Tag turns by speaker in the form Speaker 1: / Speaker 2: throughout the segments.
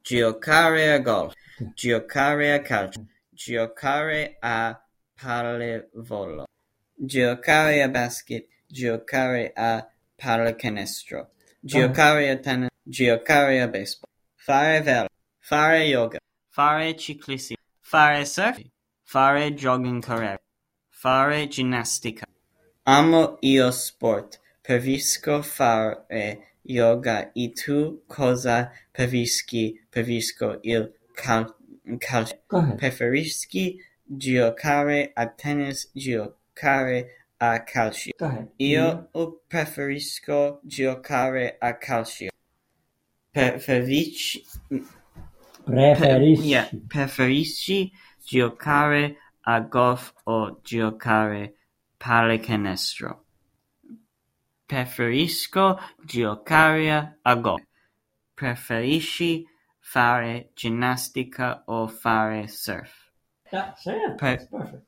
Speaker 1: giocare a golf, giocare a calcio, giocare a pallavolo, giocare a basket, giocare a pallacanestro, giocare a tennis, giocare a baseball, fare vela, fare yoga, fare ciclismo, fare surf, fare jogging carriera, fare ginnastica. Amo io sport, preferisco fare yoga e tu cosa preferisco il calcio.
Speaker 2: Go ahead.
Speaker 1: Preferisci giocare a tennis, giocare a calcio.
Speaker 2: Go ahead.
Speaker 1: Io preferisco giocare a calcio. Preferisci giocare a golf o giocare pallacanestro? Preferisco giocare a golf. Preferisci fare ginnastica o fare surf?
Speaker 2: That's it. That's perfect.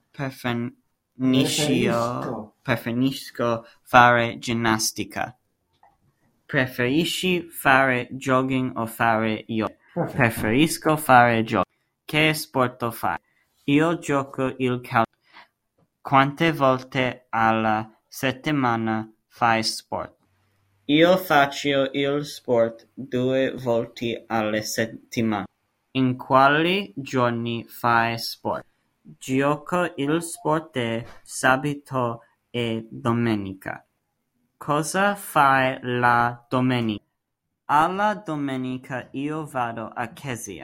Speaker 1: Preferisco fare ginnastica. Preferisci fare jogging o fare yoga?
Speaker 2: Perfect.
Speaker 1: Preferisco fare jogging. Che sport fai? Io gioco il calcio. Quante volte alla settimana fai sport? Io faccio il sport 2 volte alla settimana. In quali giorni fai sport? Gioco il sport sabato e domenica. Cosa fai la domenica? Alla domenica io vado a chiesa.